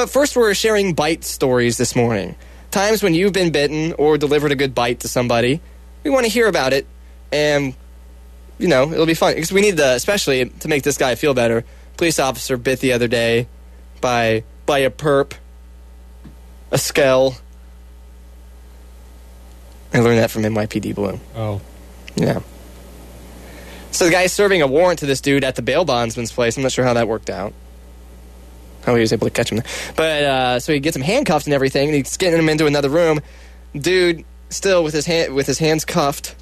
But first, we're sharing bite stories this morning. Times when you've been bitten or delivered a good bite to somebody. We want to hear about it, and, it'll be fun. Because we need to, especially to make this guy feel better, police officer bit the other day by a perp, a skell. I learned that from NYPD Blue. Oh. Yeah. So the guy's serving a warrant to this dude at the bail bondsman's place. I'm not sure how that worked out. How he was able to catch him there. But, so he gets him handcuffed and everything, and he's getting him into another room. Dude, still with his hands cuffed,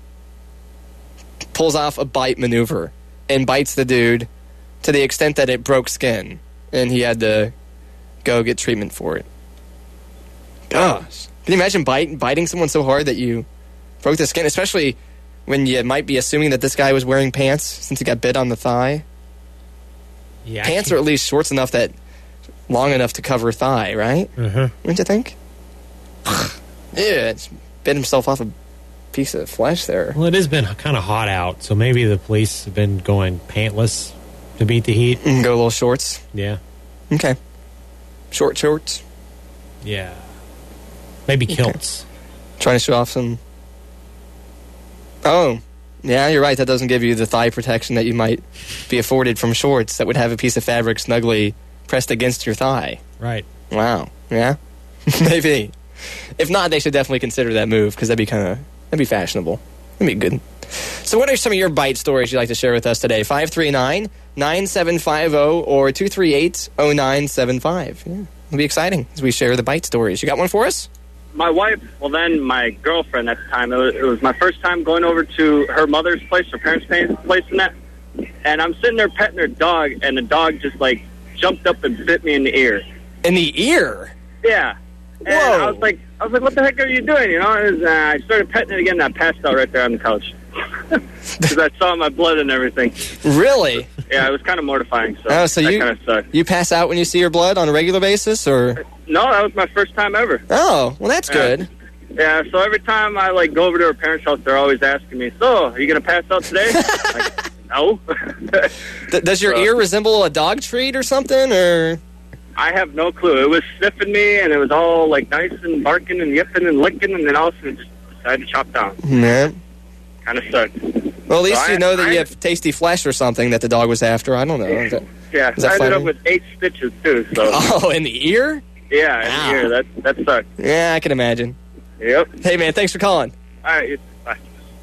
pulls off a bite maneuver and bites the dude to the extent that it broke skin. And he had to go get treatment for it. Gosh. Can you imagine biting someone so hard that you broke the skin? Especially when you might be assuming that this guy was wearing pants since he got bit on the thigh. Yeah, pants are at least shorts enough long enough to cover thigh, right? Mm-hmm. Wouldn't you think? Yeah, it's bit himself off a piece of flesh there. Well, it has been kind of hot out, so maybe the police have been going pantless to beat the heat. Go a little shorts. Yeah. Okay. Short shorts. Yeah. Maybe kilts. Okay. Trying to show off some... Oh, yeah, you're right. That doesn't give you the thigh protection that you might be afforded from shorts that would have a piece of fabric snugly pressed against your thigh. Right. Wow. Yeah? Maybe. If not, they should definitely consider that move, because that'd be fashionable. That'd be good. So what are some of your bite stories you'd like to share with us today? 539-9750 or 238-0975. Yeah, it'll be exciting as we share the bite stories. You got one for us? My wife, well then my girlfriend at the time, it was my first time going over to her mother's place, her parents' place and that. And I'm sitting there petting her dog, and the dog just jumped up and bit me in the ear. In the ear? Yeah. And Whoa. I was like, what the heck are you doing? I started petting it again, and I passed out right there on the couch. Because I saw my blood and everything. Really? Yeah, it was kind of mortifying. So that kind of sucked. You pass out when you see your blood on a regular basis, or? No, that was my first time ever. Oh, well, that's good. Yeah, so every time I go over to her parents' house, they're always asking me, "So, are you gonna pass out today?" No. Does your ear resemble a dog treat or something, or? I have no clue. It was sniffing me, and it was all nice and barking and yipping and licking, and then all of a sudden it just decided to chop down. Man. Kind of sucked. Well, at least you know that you have tasty flesh or something that the dog was after. I don't know. I ended up with 8 stitches, too. So. Oh, in the ear? Yeah, in the ear. That sucked. Yeah, I can imagine. Yep. Hey, man, thanks for calling. All right.